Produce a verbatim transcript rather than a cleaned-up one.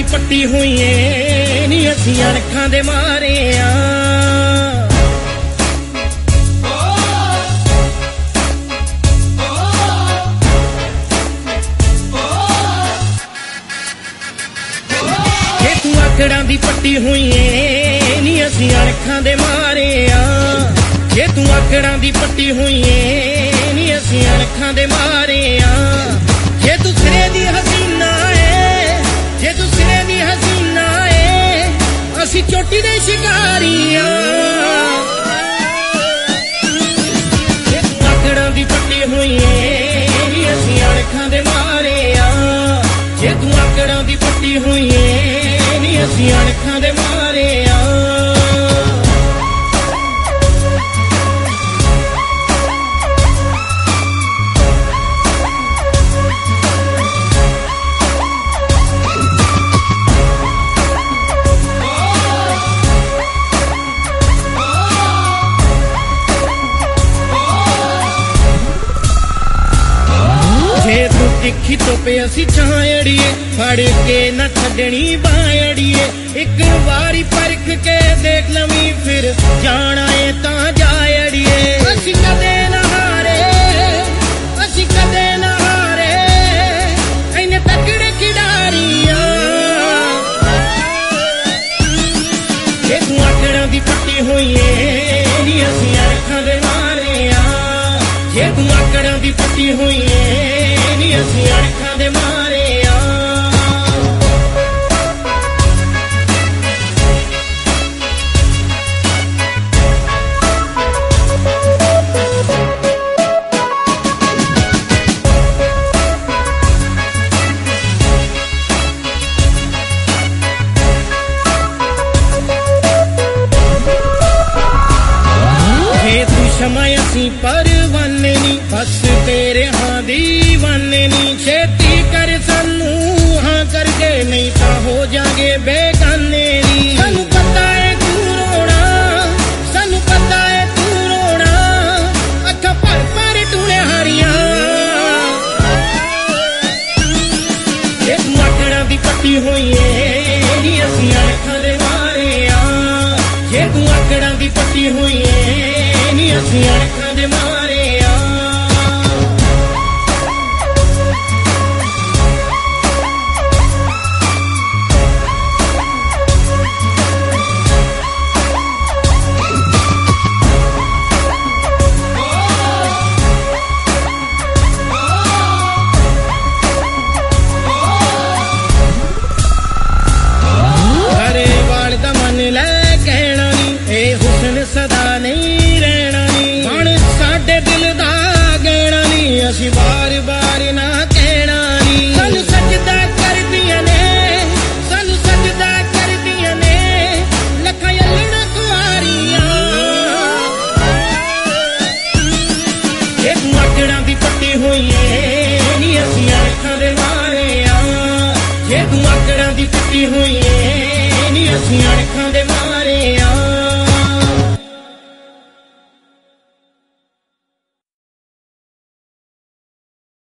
पट्टी हुई नी असी अणखां दे मारे आ। जे तू आकड़ां दी पट्टी हुई नी असी अणखां दे मारे आ। जे तू आकड़ां दी पट्टी हुई नी असी अणखां दे मारे आ। जे तू सिरे दी हसीना है, जे तू सिरे दी हसीना है, असी चोटी दे शिकारी आ। जे तू आकड़ां दी पट्टी हुई नी असी अणखां दे मारे आ। जे तू आकड़ां दी पट्टी हुई नी असी अणखां दे मारे आ। तिखी तोपे असी छायड़िए फड़ के न छड़नी बायड़िए। एक बारी परख के देख लवी फिर जाना है ता जायड़िए। असी कदे न हारे, असी कदे न हारे, इन्ने तकड़े खिडारियां। जे तू आकड़ां दी पट्टी हुई नी असी अणखां दे मारे आ। जे तू आकड़ां दी पट्टी हुई नी असी अणखां दे मारे आ। हे तू समय असी परवाने नी बस तेरे हाँ दीवाने नी। छेती कर सानू हाँ करके नहीं ता हो जागे बेगाने नी। सानू पता है तू रोना, सानू पता है तू रोना, अखा भर भर टूने हारियां। जे तू आकड़ां दी पट्टी हुई नी असी अणखां दे मारे आ। जे तू आकड़ां दी पट्टी हुई नी असी अणखां दे मारे आ। सदा नहीं रहना नी मन साडे दिल दा गहना नी। असी बार बार ना कहना नी। सानू सजदा कर दियां ने, सानू सजदा कर दियां ने, लखां अल्लड़ा कुआरियां। जे तू आकड़ां दी पट्टी हुई नी असी अणखां दे मारे आ। जे तू आकड़ां दी पट्टी हुई नी असी अणखां